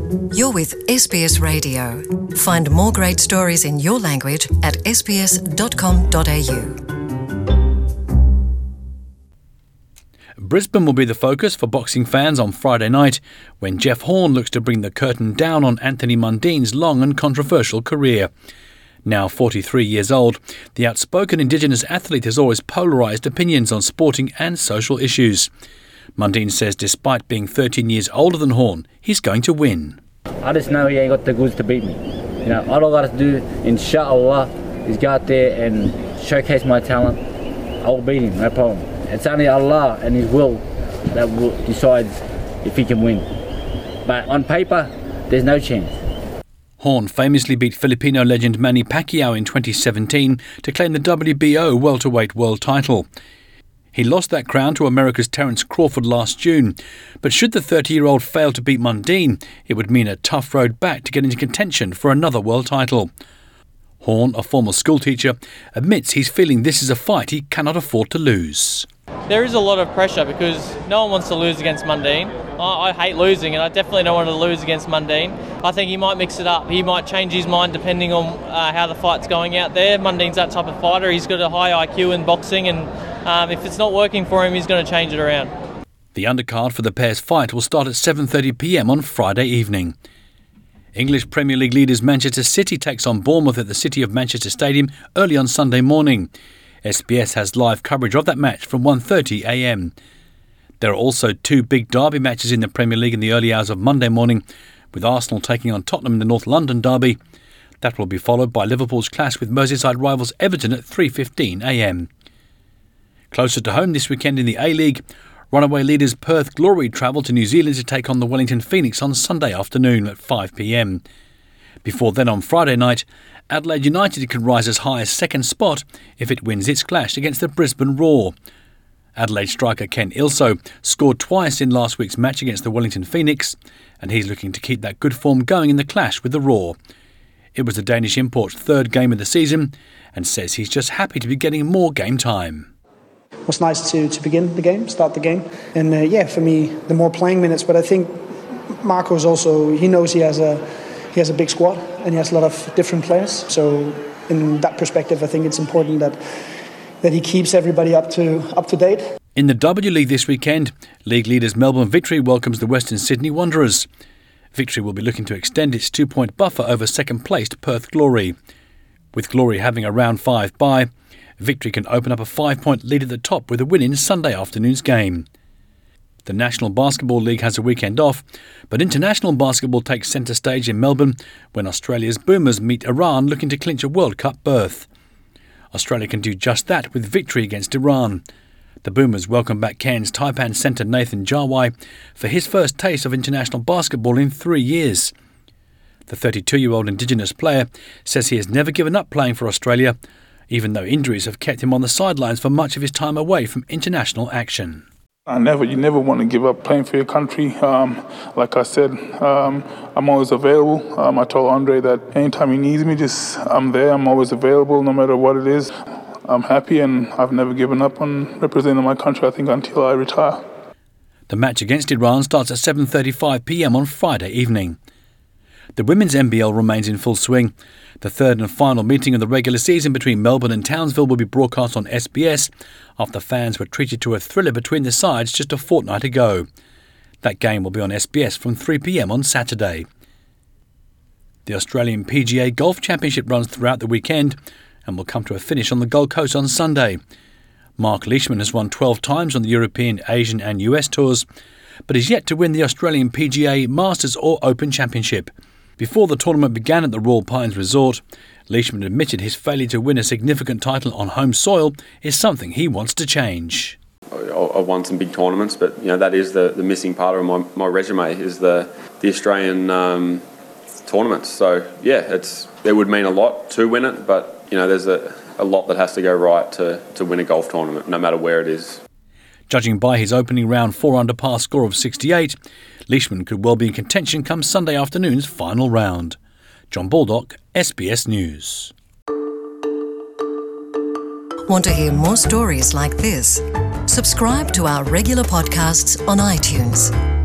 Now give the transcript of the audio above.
You're with SBS Radio. Find more great stories in your language at sbs.com.au. Brisbane will be the focus for boxing fans on Friday night when Jeff Horn looks to bring the curtain down on Anthony Mundine's long and controversial career. Now 43 years old, the outspoken Indigenous athlete has always polarised opinions on sporting and social issues. Mundine says despite being 13 years older than Horn, he's going to win. I just know he ain't got the goods to beat me. All I got to do, inshallah, is go out there and showcase my talent. I'll beat him, no problem. It's only Allah and His will that decides if he can win. But on paper, there's no chance. Horn famously beat Filipino legend Manny Pacquiao in 2017 to claim the WBO welterweight world title. He lost that crown to America's Terence Crawford last June, but should the 30-year-old fail to beat Mundine, it would mean a tough road back to get into contention for another world title. Horn, a former schoolteacher, admits he's feeling this is a fight he cannot afford to lose. There is a lot of pressure because no one wants to lose against Mundine. I hate losing, and I definitely don't want to lose against Mundine. I think he might mix it up. He might change his mind depending on how the fight's going out there. Mundine's that type of fighter. He's got a high IQ in boxing, and if it's not working for him, he's going to change it around. The undercard for the pair's fight will start at 7:30 p.m. on Friday evening. English Premier League leaders Manchester City takes on Bournemouth at the City of Manchester Stadium early on Sunday morning. SBS has live coverage of that match from 1:30 a.m. There are also two big derby matches in the Premier League in the early hours of Monday morning, with Arsenal taking on Tottenham in the North London derby. That will be followed by Liverpool's clash with Merseyside rivals Everton at 3:15 a.m. Closer to home this weekend in the A-League, runaway leaders Perth Glory travel to New Zealand to take on the Wellington Phoenix on Sunday afternoon at 5 p.m. Before then on Friday night, Adelaide United can rise as high as second spot if it wins its clash against the Brisbane Roar. Adelaide striker Ken Ilso scored twice in last week's match against the Wellington Phoenix, and he's looking to keep that good form going in the clash with the Roar. It was the Danish import's third game of the season, and says he's just happy to be getting more game time. It was nice to begin the game, start the game. And for me, the more playing minutes, but I think Marco's also, he knows he has a big squad and he has a lot of different players. So in that perspective, I think it's important that he keeps everybody up to date. In the W League this weekend, league leaders Melbourne Victory welcomes the Western Sydney Wanderers. Victory will be looking to extend its 2-point buffer over second-placed Perth Glory. With Glory having a round 5 bye, Victory can open up a 5-point lead at the top with a win in Sunday afternoon's game. The National Basketball League has a weekend off, but international basketball takes centre stage in Melbourne when Australia's Boomers meet Iran looking to clinch a World Cup berth. Australia can do just that with victory against Iran. The Boomers welcome back Cairns Taipan centre Nathan Jawai for his first taste of international basketball in 3 years. The 32-year-old Indigenous player says he has never given up playing for Australia, even though injuries have kept him on the sidelines for much of his time away from international action. You never want to give up playing for your country. Like I said, I'm always available. I told Andre that anytime he needs me, I'm there. I'm always available, no matter what it is. I'm happy, and I've never given up on representing my country, I think, until I retire. The match against Iran starts at 7:35 p.m. on Friday evening. The women's NBL remains in full swing. The third and final meeting of the regular season between Melbourne and Townsville will be broadcast on SBS after fans were treated to a thriller between the sides just a fortnight ago. That game will be on SBS from 3 p.m. on Saturday. The Australian PGA Golf Championship runs throughout the weekend and will come to a finish on the Gold Coast on Sunday. Mark Leishman has won 12 times on the European, Asian and US tours, but is yet to win the Australian PGA Masters or Open Championship. Before the tournament began at the Royal Pines Resort, Leishman admitted his failure to win a significant title on home soil is something he wants to change. I've won some big tournaments, but that is the missing part of my resume is the Australian tournaments. So it would mean a lot to win it, but there's a lot that has to go right to win a golf tournament, no matter where it is. Judging by his opening round 4-under par score of 68, Leishman could well be in contention come Sunday afternoon's final round. John Baldock, SBS News. Want to hear more stories like this? Subscribe to our regular podcasts on iTunes.